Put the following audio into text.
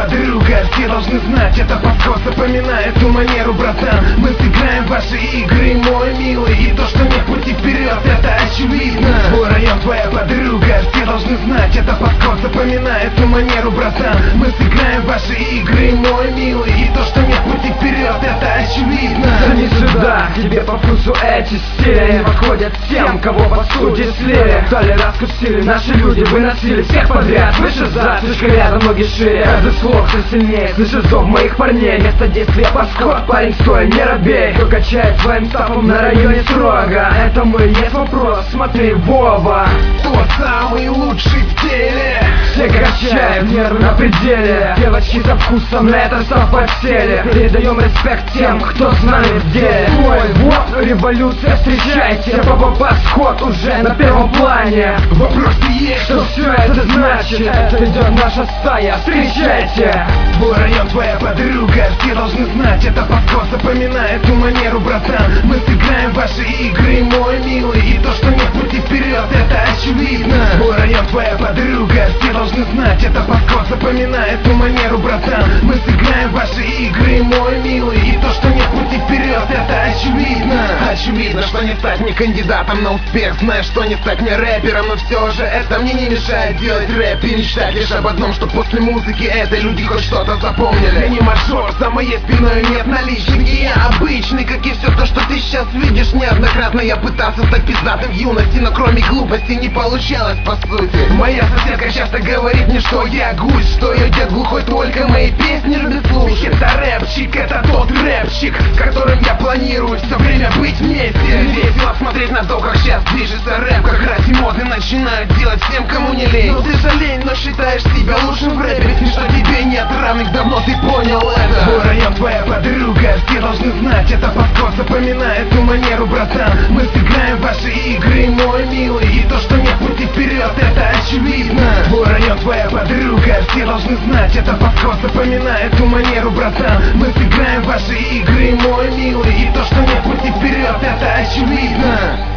подруга, все должны знать, это подход запоминает эту манеру, братан. Мы сыграем ваши игры, мой милый, и то, что нет пути вперед, это очевидно. Твой район, твоя подруга, все должны знать, это подход запоминает эту манеру, братан. Мы сыграем ваши игры, мой милый, и то, что нет пути вперед, это очевидно. Не сюда, тебе по вкусу эти стили не подходят тем, кого по сути слили. То ли раскусили, наши люди выносили всех подряд. Выше зад, слишком рядом, ноги шире. Каждый слог все сильнее, слышишь зов моих парней. Место действия подход, парень стой, не робей. Кто качает своим стапом на районе строго. Это мы, есть вопрос, смотри, Вова. Тот самый лучший в теле. Все качают, нервы на пределе. Девочки со вкусом, на это все подсели. Передаем респект тем, кто с нами в деле. Ой, вот революция, встречайте. Подход уже на первом плане. Вопросы есть, что все это значит? Это идет наша стая, встречайте. Твой район, твоя подруга, все должны знать, это подход запоминает эту манеру, братан. Мы сыграем ваши игры, мой милый, и то, что нет пути вперед, это очевидно. Твой район, твоя подруга, все должны знать, это подход запоминает эту манеру, братан. Мы сыграем ваши игры, мой милый, и то, что нет пути вперед, это очевидно. Очевидно, что не стать мне кандидатом на успех, знаешь, что не стать мне рэпером, но все же это мне не мешает делать рэп и мечтать лишь об одном, что после музыки этой люди хоть что-то запомнили. Я не мажор, за моей спиной нет наличных, и я обычный, как и все то, что ты сейчас видишь. Неоднократно я пытался стать пиздатым в юности, но кроме глупости не получалось по сути. Моя соседка часто говорит мне, что я гусь, что ее дед глухой, только мои песни любит слушать. Это рэпчик, это тот рэпчик, с которым я планирую все время быть вместе. Весело смотреть на то, как сейчас движется рэп, как раз и моды начинают делать всем, кому не лень. Ну ты же лень, но считаешь себя лучшим в рэпе, и что тебе нет равных, давно ты понял это. Твой район, твоя подруга, все должны знать, это подход запоминает эту манеру, братан. Мы сыграем ваши игры, мой милый, и то, что нет пути вперед, это очевидно. Твой район, твоя подруга, все должны знать, это подход запоминает эту манеру, братан. Мы сыграем ваши игры, мой милый, и то, что нет пути вперед, это очевидно.